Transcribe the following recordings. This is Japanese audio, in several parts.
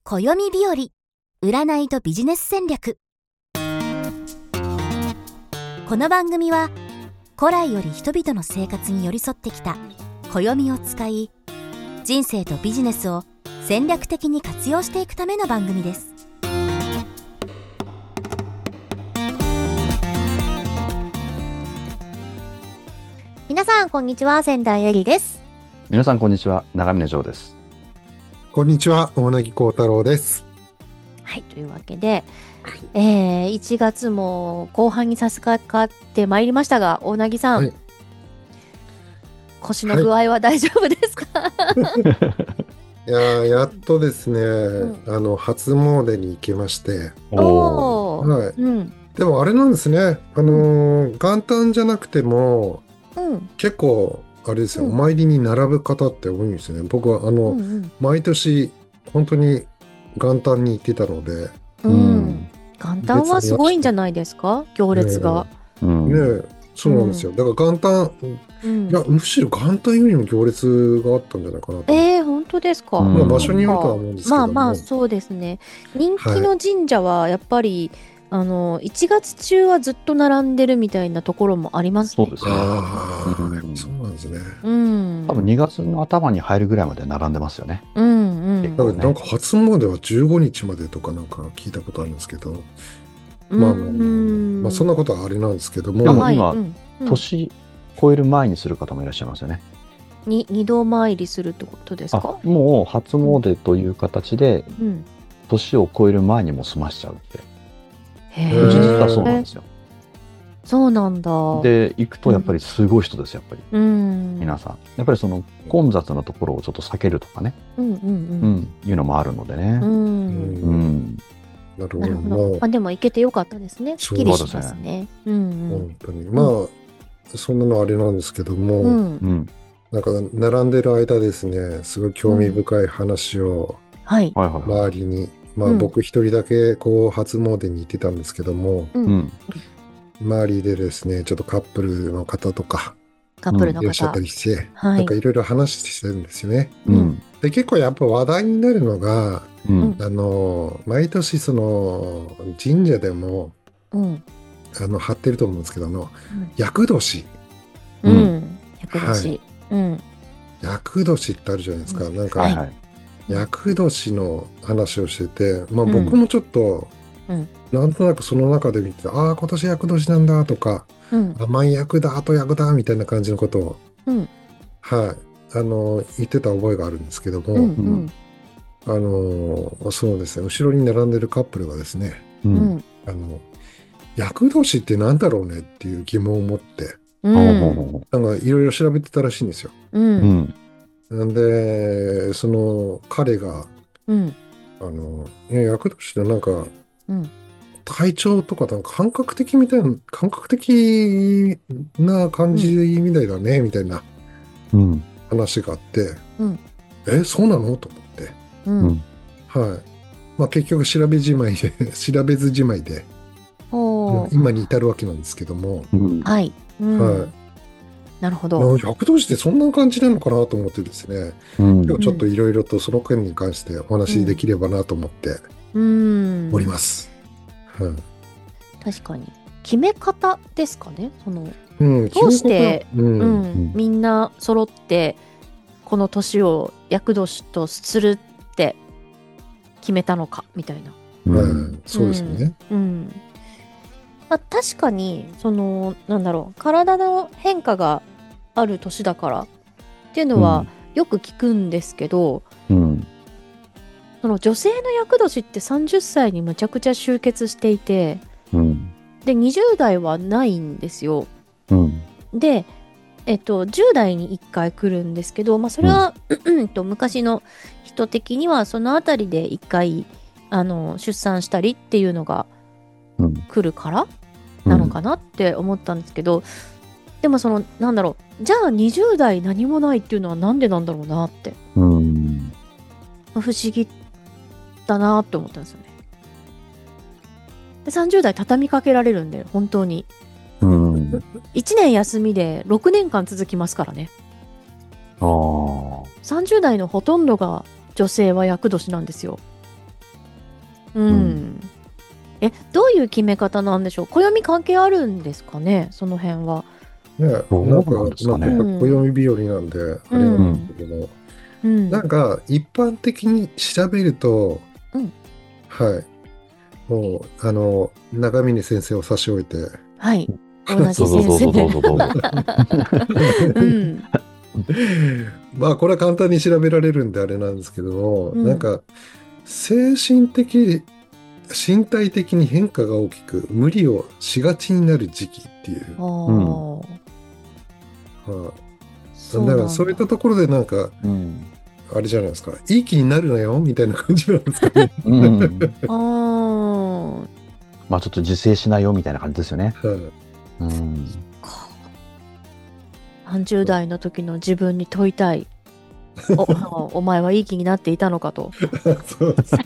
暦日和、占いとビジネス戦略。この番組は古来より人々の生活に寄り添ってきた暦を使い、人生とビジネスを戦略的に活用していくための番組です。皆さんこんにちは、仙台絵里です。 皆さんこんにちは、長峰城です。 こんにちは、大柳幸太郎です。 はい、というわけで、1月も後半に差し掛かってまいりましたが、大柳さん、はい、腰の具合は大丈夫ですか？ いやっとですね、初詣に行きまして、はい、でもあれなんですね、元旦じゃなくても、結構あれですよ、お参りに並ぶ方って多いんですよね。僕は毎年本当に元旦に行ってたので、 元旦はすごいんじゃないですか、行列が。 そうなんですよ。だから元旦、いやむしろ元旦よりも行列があったんじゃないかなと。 本当ですか。 場所によるとは思うんですけども、 まあそうですね。人気の神社はやっぱり、1月中はずっと並んでるみたいなところもありますね。 そうですね。 そうなんですね。 多分2月の頭に入るぐらいまで並んでますよね。 なんか初詣は15日までとかなんか聞いたことあるんですけど、まあそんなことはあれなんですけども、 でも今、年越える前にする方もいらっしゃいますよね。 二度参りするってことですか？ もう初詣という形で、年を越える前にも済ましちゃうって。実はそうなんですよ。 そうなんだ。 で行くとやっぱりすごい人ですよ、やっぱり。皆さんやっぱりその混雑なところをちょっと避けるとかね、いうのもあるのでね。 なるほど。 でも行けてよかったですね。すっきりしますね。 本当にそんなのあれなんですけども、なんか並んでる間ですね、すごい興味深い話を周りに、僕一人だけこう初詣に行ってたんですけども、周りでですね、ちょっとカップルの方とかいらっしゃったりして、なんかいろいろ話してるんですよね。で結構やっぱ話題になるのが、毎年その神社でも貼ってると思うんですけど、厄年、厄年ってあるじゃないですか。なんか厄年の話をしてて、僕もちょっとなんとなくその中で見て、今年厄年なんだとか、満役だ後役だみたいな感じのことを、言ってた覚えがあるんですけども、そうですね、後ろに並んでるカップルがですね、厄年ってなんだろうねっていう疑問を持って、なんかいろいろ調べてたらしいんですよ。なんでその彼が厄年ってなんか、体調とか感覚的な感じみたいだねみたいな話があって、そうなのと思って、結局調べずじまいで今に至るわけなんですけども、 なるほど。 厄年ってそんな感じなのかなと思ってですね、今日ちょっといろいろとその件に関してお話できればなと思っております。 確かに決め方ですかね。どうしてみんな揃ってこの年を厄年とするって決めたのかみたいな。 そうですね。 確かになんだろう、体の変化がある年だからっていうのはよく聞くんですけど、その女性の厄年って30歳にむちゃくちゃ集結していて、で20代はないんですよ。で、10代に1回来るんですけど、それは、昔の人的にはそのあたりで1回出産したりっていうのが来るからなのかなって思ったんですけど、でもなんだろう、じゃあ20代何もないっていうのはなんでなんだろうなって、不思議だなって思ったんですよね。で30代畳みかけられるんで、本当に1年休みで6年間続きますからね。30代のほとんどが女性は厄年なんですよ。 どういう決め方なんでしょう。暦関係あるんですかね、その辺は。 ね、なんか暦日和なんで、あれなんですけども、なんか一般的に調べると、はい、もう長峰先生を差し置いて、 はい、同じ先生で。 まあこれは簡単に調べられるんであれなんですけども、なんか精神的身体的に変化が大きく無理をしがちになる時期っていう。だからそういったところでなんか、あれじゃないですか、いい気になるなよみたいな感じなんですかね。 まあちょっと自制しないよみたいな感じですよね。 30代の時の自分に問いたい。お前はいい気になっていたのかと。そうです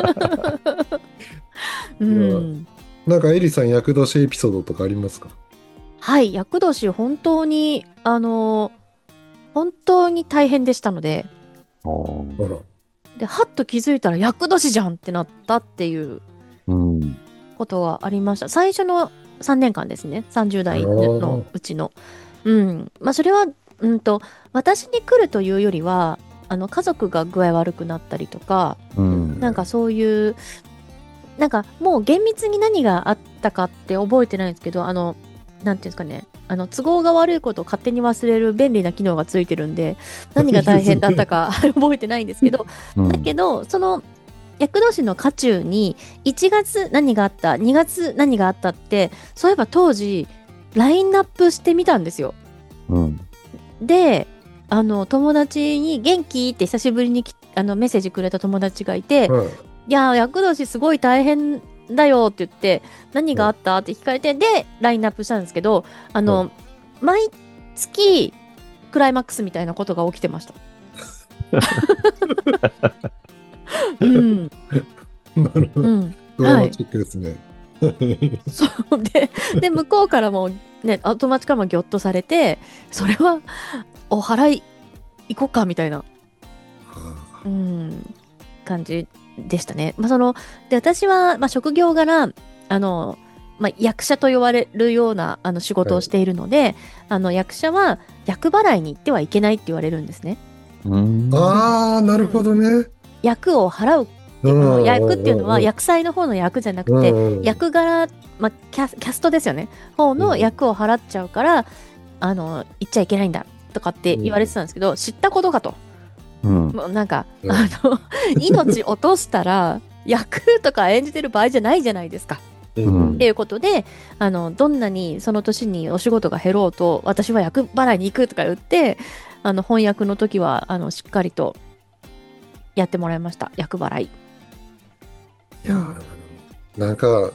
ね。なんかエリさん、厄年エピソードとかありますか？ はい、厄年本当に本当に大変でしたので、ではっと気づいたら厄年じゃんってなったっていうことがありました。最初の3年間ですね、30代のうちの。まあそれは私に来るというよりは家族が具合悪くなったりとか、なんかそういうなんかもう厳密に何があったかって覚えてないんですけど、なんていうんですかね、都合が悪いことを勝手に忘れる便利な機能がついてるんで、何が大変だったか覚えてないんですけど、だけどその厄年の渦中に1月何があった、2月何があったって、そういえば当時ラインナップしてみたんですよ。で友達に元気って久しぶりにメッセージくれた友達がいて、いや厄年すごい大変だよって言って、何があったって聞かれて、でラインナップしたんですけど、毎月クライマックスみたいなことが起きてました。 なるほど。ドラマチックですね。 そうで向こうからもね、友達からもギョッとされて、それはお祓い行こうかみたいな感じでしたね。で私は、職業柄役者と言われるような仕事をしているので、役者は厄払いに行ってはいけないって言われるんですね。 なるほどね。 厄を払う役っていうのは厄災の方の役じゃなくて、役柄、キャストですよね、方の役を払っちゃうから、行っちゃいけないんだとかって言われてたんですけど、知ったことかと。もうなんか、命落としたら役とか演じてる場合じゃないじゃないですか。っていうことで、どんなにその年にお仕事が減ろうと、私は厄払いに行くとか言って、翻訳の時はしっかりとやってもらいました、厄払い。 いやなんか、わ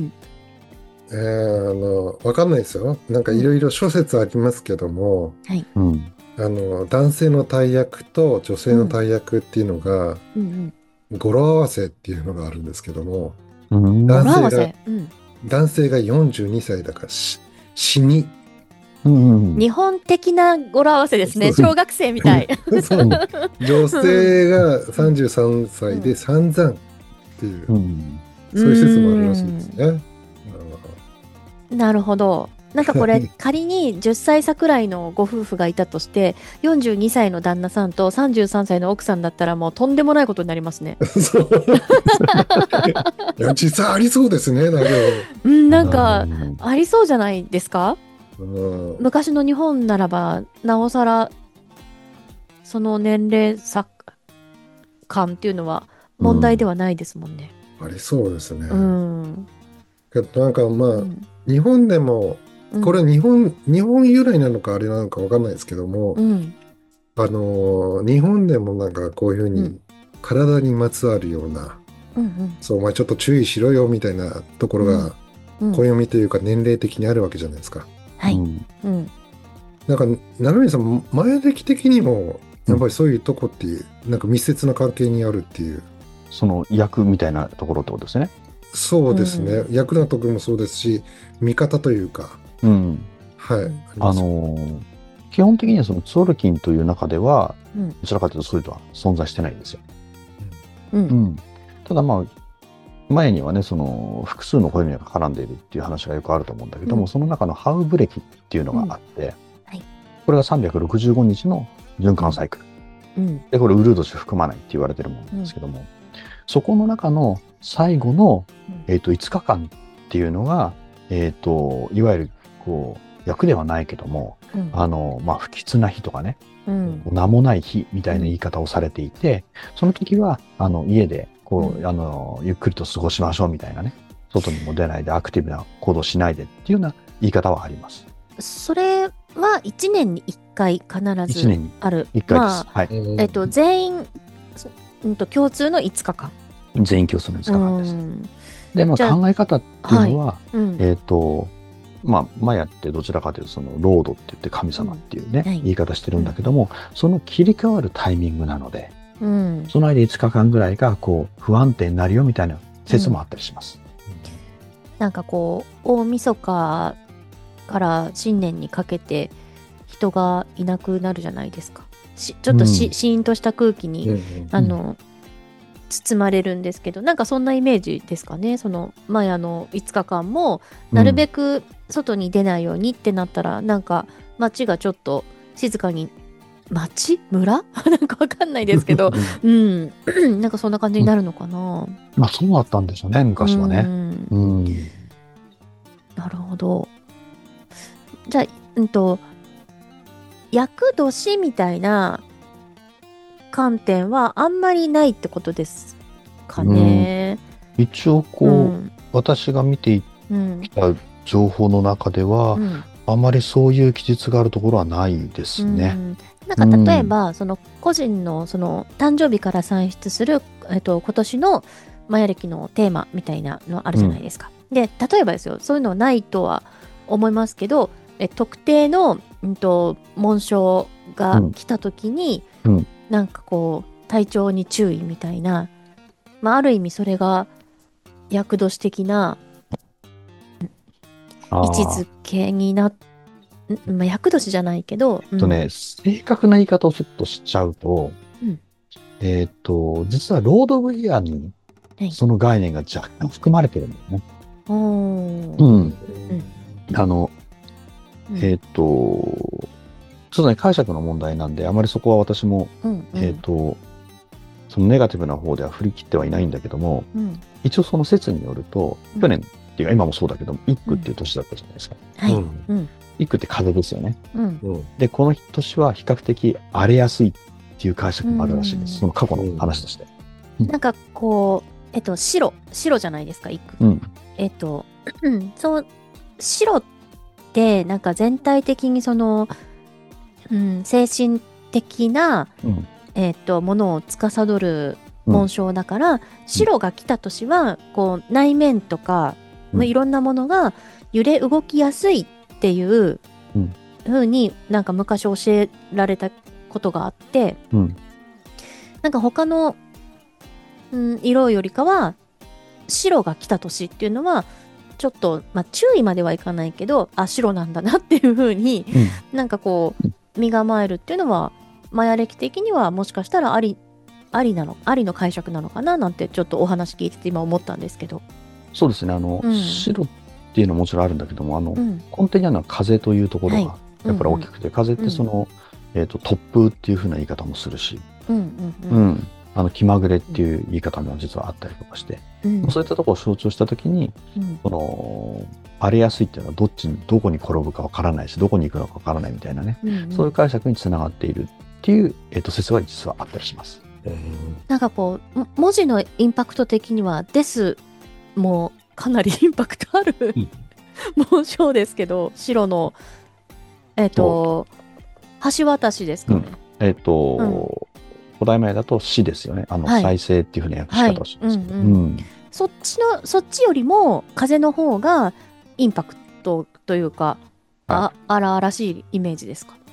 かんないですよ。なんかいろいろ諸説ありますけども、男性の大役と女性の大役っていうのが、語呂合わせっていうのがあるんですけども、男性が42歳だから死に。 日本的な語呂合わせですね。小学生みたい。 女性が33歳で散々っていう、そういう説もあるらしいですね。 なるほど。なんかこれ仮に10歳差くらいのご夫婦がいたとして、42歳の旦那さんと33歳の奥さんだったらもうとんでもないことになりますね。 いや実際ありそうですね。 なんかありそうじゃないですか。昔の日本ならばなおさらその年齢差感っていうのは問題ではないですもんね。 ありそうですね。なんか日本でもこれ日本由来なのかあれなのか分かんないですけども、日本でもなんかこういうふうに体にまつわるような、ちょっと注意しろよみたいなところが暦というか年齢的にあるわけじゃないですか。なんか長峰さん、前歴的にもやっぱりそういうとこっていうなんか密接な関係にあるっていう、 その役みたいなところってことですね。 そうですね、役のところもそうですし、見方というか、 基本的にはそのツオルキンという中では、どちらかというとそういうのは存在してないんですよ。ただ前にはね、その複数の暦が絡んでいるっていう話がよくあると思うんだけども、その中のハウブ暦っていうのがあって、これが365日の循環サイクル。で、これウルー年含まないって言われてるものなんですけども、そこの中の最後の、5日間っていうのが、いわゆるこう役ではないけども、不吉な日とかね、名もない日みたいな言い方をされていて、その時は家でこうゆっくりと過ごしましょうみたいなね、外にも出ないでアクティブな行動しないでっていうような言い方はあります。 それは1年に1回必ずある。 1回です。 全員、共通の5日間。 全員共通の5日間です。で、考え方っていうのは、マヤってどちらかというと、そのロードって言って神様っていうね、言い方してるんだけども、その切り替わるタイミングなので、その間5日間ぐらいがこう不安定になるよみたいな説もあったりします。 なんかこう、大晦日から新年にかけて人がいなくなるじゃないですか。ちょっとシーンとした空気に、包まれるんですけど、なんかそんなイメージですかね。そのマヤの5日間もなるべく外に出ないようにってなったら、なんか街がちょっと静かに、村なんかわかんないですけど、なんかそんな感じになるのかな。 そうだったんでしょうね、昔はね。 なるほど。じゃあ、厄年みたいな観点はあんまりないってことですかね。 一応私が見てきた情報の中では、あまりそういう記述があるところはないですね。 なんか例えば、その個人のその誕生日から算出する、今年のマヤ暦のテーマみたいなのあるじゃないですか。で、例えばですよ、そういうのないとは思いますけど、特定の、紋章が来た時に、なんかこう体調に注意みたいな、ある意味それが厄年的な位置づけになっ厄年じゃないけど、 正確な言い方をちょっとしちゃうと、実はロード・オブ・イヤーにその概念が若干含まれてるんだよね。ちょっとね、解釈の問題なんで、あまりそこは私も、そのネガティブな方では振り切ってはいないんだけども、一応その説によると、去年っていうか今もそうだけど、イックっていう年だったじゃないですか。イックって風ですよね。で、この年は比較的荒れやすいっていう解釈もあるらしいです。その過去の話として。 なんかこう、白じゃないですか、イック。そう、白って、なんか全体的にその、精神的な、ものを司る紋章だから、白が来た年はこう内面とか、いろんなものが揺れ動きやすいっていう風になんか昔教えられたことがあって、なんか他の、色よりかは白が来た年っていうのはちょっと、注意まではいかないけど、白なんだなっていう風に、なんかこう身構えるっていうのはマヤ暦的にはもしかしたらありの解釈なのかななんてちょっとお話聞いてて今思ったんですけど。 そうですね。白っていうのはもちろんあるんだけども、根底にあるのは風というところがやっぱり大きくて、風ってその、突風っていう風な言い方もするし、気まぐれっていう言い方も実はあったりとかして、そういったところを象徴したときに、その荒れやすいっていうのはどこに転ぶかわからないし、どこに行くのかわからないみたいなね、そういう解釈につながっているっていう、説は実はあったりします。 なんかこう文字のインパクト的にはですもうかなりインパクトある紋章ですけど、白の橋渡しですかね。 古代前だと死ですよね。再生っていうふうな訳し方をしますけど、 そっちよりも風の方がインパクトというか、荒々しいイメージですか。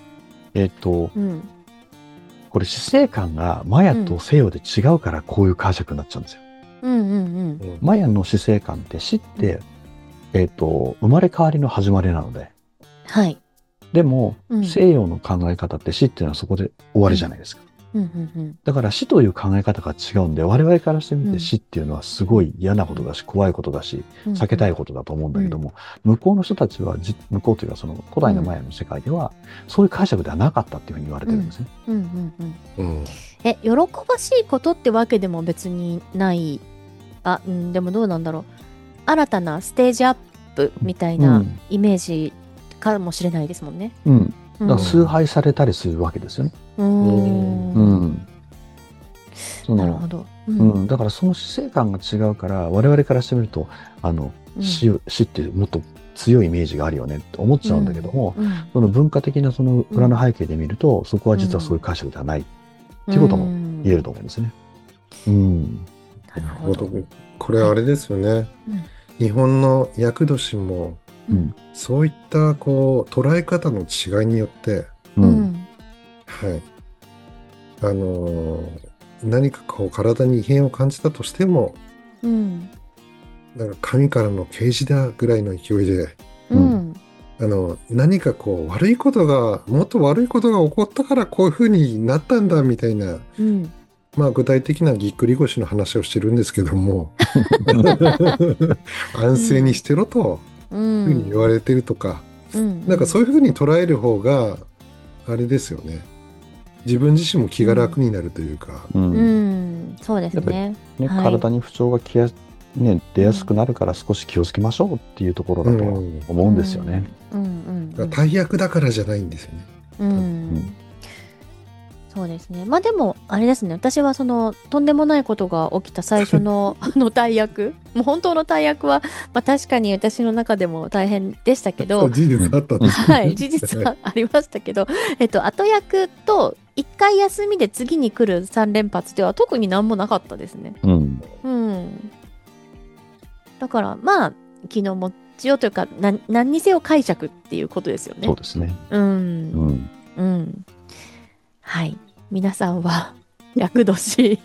これ死生観がマヤと西洋で違うからこういう解釈になっちゃうんですよ。マヤの死生観って死って、生まれ変わりの始まりなので、でも、西洋の考え方って死っていうのはそこで終わりじゃないですか。 だから死という考え方が違うんで、我々からしてみて死っていうのはすごい嫌なことだし、怖いことだし、避けたいことだと思うんだけども、向こうの人たちは、向こうというかその古代のマヤの世界では、そういう解釈ではなかったっていうふうに言われてるんですね。 喜ばしいことってわけでも別にない。でもどうなんだろう。新たなステージアップみたいなイメージかもしれないですもんね。 だから崇拝されたりするわけですよね。なるほど。だからその死生観が違うから、我々からしてみると死ってもっと強いイメージがあるよねって思っちゃうんだけども、その文化的なその裏の背景で見ると、そこは実はそういう解釈ではないっていうことも言えると思うんですね。 なるほど。これあれですよね。日本の厄年も、そういったこう捉え方の違いによって、何かこう体に異変を感じたとしても、なんか神からの啓示だぐらいの勢いで、何かこうもっと悪いことが起こったからこういう風になったんだみたいな、具体的なぎっくり腰の話をしてるんですけども安静にしてろというふうに言われてるとか、なんかそういうふうに捉える方があれですよね。自分自身も気が楽になるというか、 そうですね。 体に不調が出やすくなるから少し気をつけましょうっていうところだと思うんですよね。 大役だからじゃないんですよね。 そうですね。でもあれですね。私はそのとんでもないことが起きた最初の大役、もう本当の大役は確かに私の中でも大変でしたけど、 事実あったんですね。 はい、事実はありましたけど、後役と1回休みで次に来る3連発では特に何もなかったですね。だから気の持ちようというか何にせよ解釈っていうことですよね。 そうですね。 はい。皆さんは厄年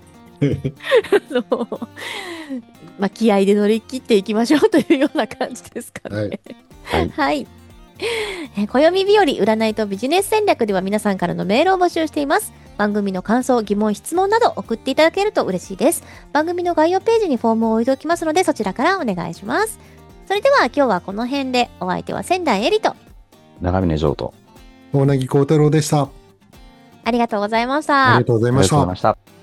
気合で乗り切っていきましょうというような感じですかね。はい。暦日和占いとビジネス戦略では皆さんからのメールを募集しています。番組の感想、疑問、質問など送っていただけると嬉しいです。番組の概要ページにフォームを置いておきますので、そちらからお願いします。それでは今日はこの辺で、お相手は仙台絵里と長峰城と大柳幸太郎でした。 ありがとうございました。 ありがとうございました。